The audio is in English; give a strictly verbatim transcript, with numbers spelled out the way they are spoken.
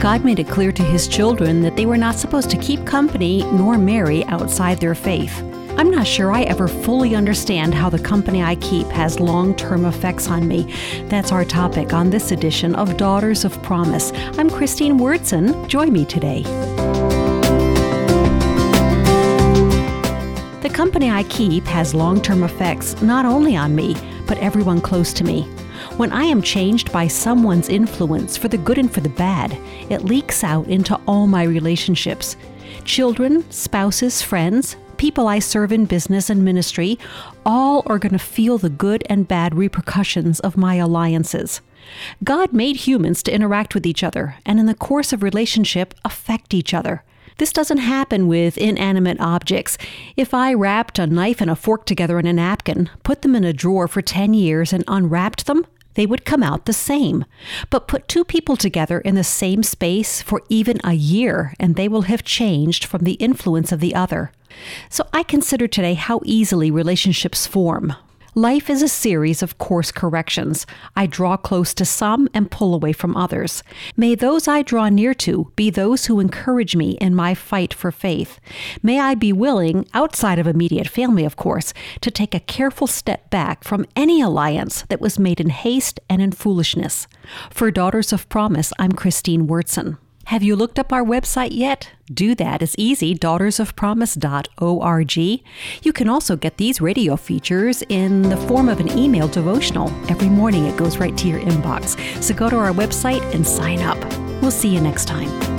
God made it clear to His children that they were not supposed to keep company nor marry outside their faith. I'm not sure I ever fully understand how the company I keep has long-term effects on me. That's our topic on this edition of Daughters of Promise. I'm Christine Wyrtzen. Join me today. The company I keep has long-term effects not only on me, but everyone close to me. When I am changed by someone's influence for the good and for the bad, it leaks out into all my relationships. Children, spouses, friends, people I serve in business and ministry, all are going to feel the good and bad repercussions of my alliances. God made humans to interact with each other, and in the course of relationship, affect each other. This doesn't happen with inanimate objects. If I wrapped a knife and a fork together in a napkin, put them in a drawer for ten years and unwrapped them, they would come out the same. But put two people together in the same space for even a year, and they will have changed from the influence of the other. So I consider today how easily relationships form. Life is a series of course corrections. I draw close to some and pull away from others. May those I draw near to be those who encourage me in my fight for faith. May I be willing, outside of immediate family of course, to take a careful step back from any alliance that was made in haste and in foolishness. For Daughters of Promise, I'm Christine Wyrtzen. Have you looked up our website yet? Do that. It's easy, daughters of promise dot org. You can also get these radio features in the form of an email devotional. Every morning it goes right to your inbox. So go to our website and sign up. We'll see you next time.